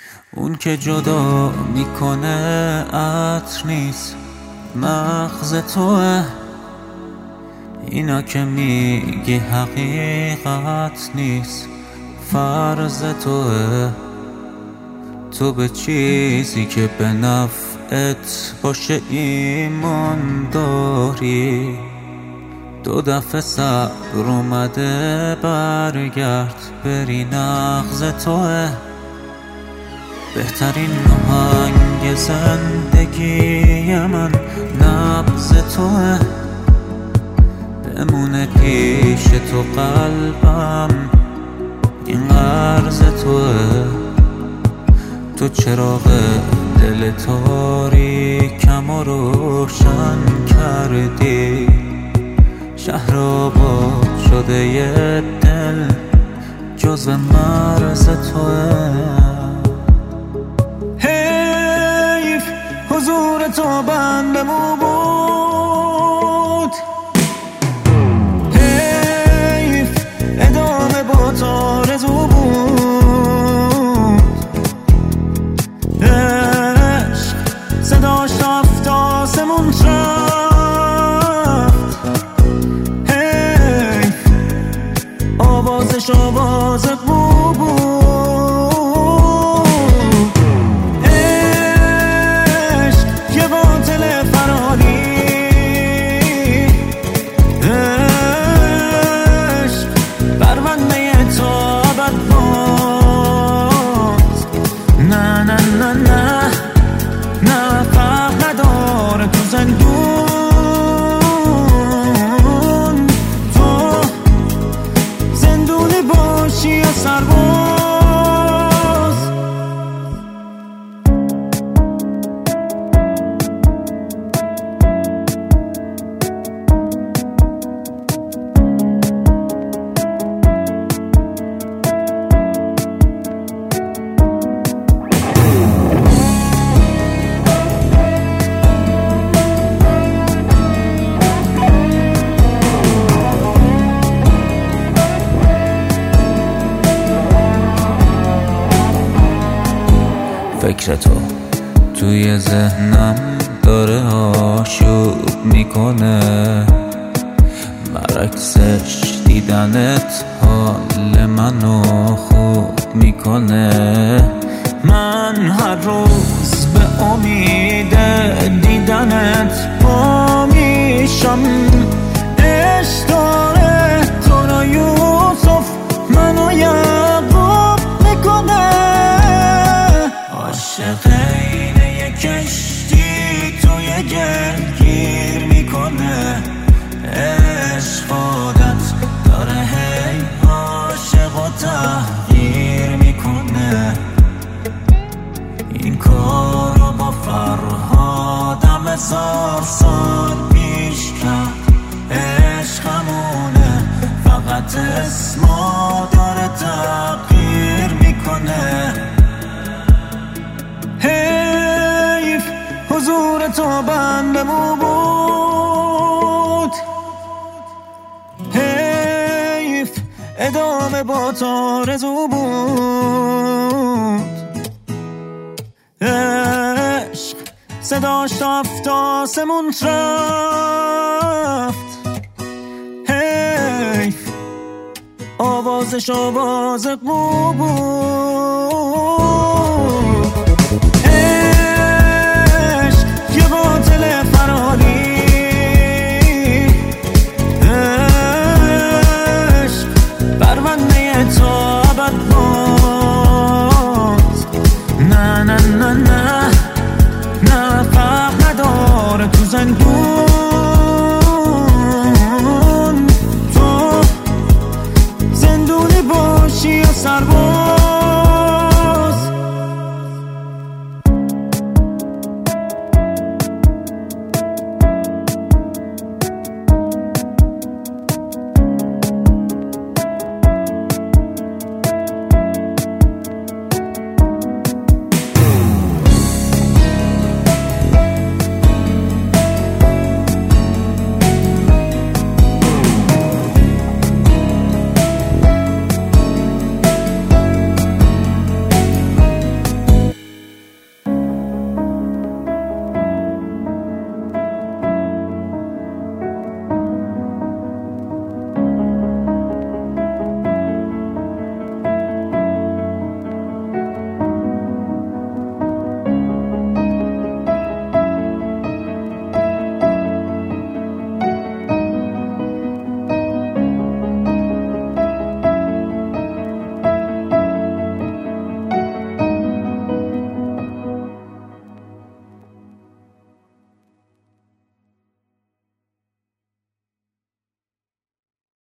اون که جدا میکنه عطر نیست، مغز توه. اینا که میگی حقیقت نیست، فرض توه. تو به چیزی که به نفعت باشه ایمان داری. 2 دفعه صبر اومده برگرد، بری نغز توه. بهترین آهنگ زندگی من نبض توه. بمونه پیش تو قلبم، این قرض توه. تو چراغ دل تاریکم و روشن کردی. شهر آباد شده یه دل، جزو مرز توه. حیف حضور تو بندمو بود، حیف ادامه با تو آرزو بود. عشق صداش رفت آسمون رفت، حیف آوازش آواز قو بود. عشق یه باطل فراری، عشق پرونده تو ابد باز. نه نه نه نه نه، فرق نداره تو زندون، تو زندونی باشی یا سرباز. فکر تو توی ذهنم داره آشوب میکنه، برعکسش دیدنت حال منو خوب میکنه. من هر روز به امید دیدنت پا میشم. عشق داره تو را یوسف منو یعقوب میکنه. عاشق اینه یه کشتی توی گل گیر میکنه. عشق عادت داره هی عاشق و تغییر میکنه. این کارو با فرهادم 1000 سال پیش کرد. عشقمونه فقط اسما داره تغییر میکنه. حیف حضور تو بندمو بود، حیف ادامه با تو آرزو بود. عشق صداش رفت آسمون رفت، حیف آوازش آواز قو بود.